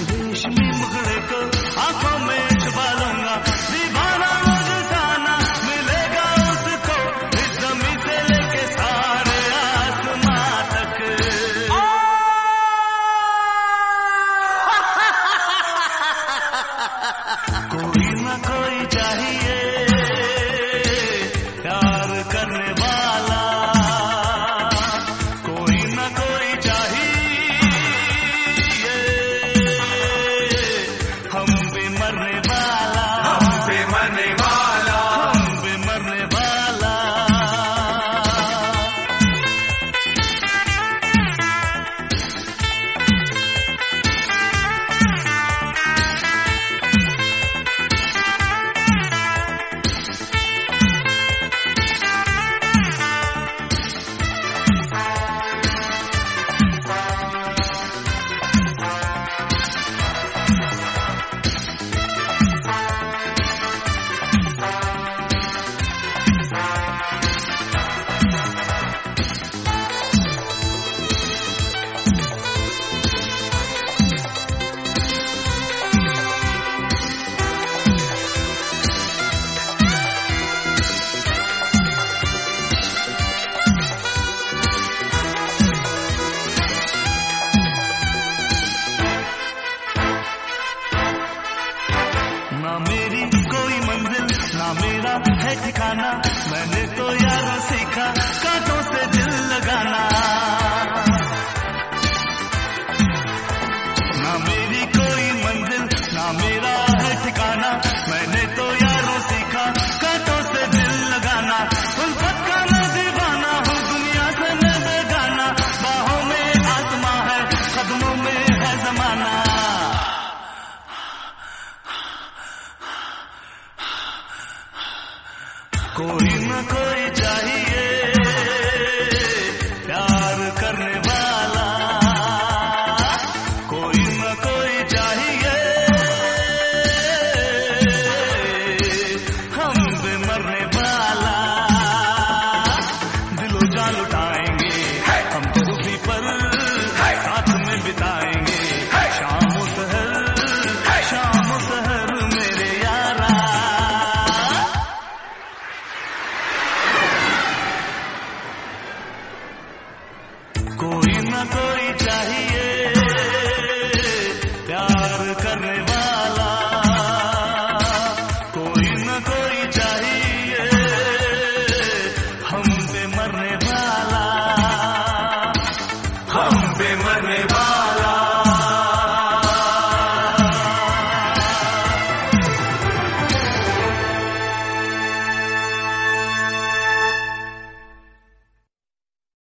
रेशमी मुखड़े को आंखों में छुपा लूंगा, दीवाना मुझसाना मिलेगा उसको, इस जमीन से लेके सारे आसमां तक। कोई ना कोई चाहिए प्यार करने वाला, कोई ना कोई चाहिए हम पे मरने वाला, हम पे मरने वाला, हम पे मरने वाला। ना मेरी कोई मंजिल, ना मेरा है ठिकाना, मैंने तो यारों सीखा कांटों से दिल लगाना। ना मेरी कोई मंजिल, ना मेरा है ठिकाना, मैंने तो यारों सीखा कांटों से दिल लगाना। उन सबका मैं दीवाना हूँ, दुनिया से मैं बेगाना, बाहों में आसमां है, कदमों में है जमाना। कोई न कोई चाहिए प्यार करने वाला, कोई न कोई चाहिए हम पे मरने वाला। दिलो जान लुटाएंगे हम तो उसी पर साथ में बिताएंगे, शाम सहर मेरे यारा। कोई न कोई चाहिए प्यार करने वाला, कोई न कोई चाहिए हम पे मरने वाला, हम पे मरने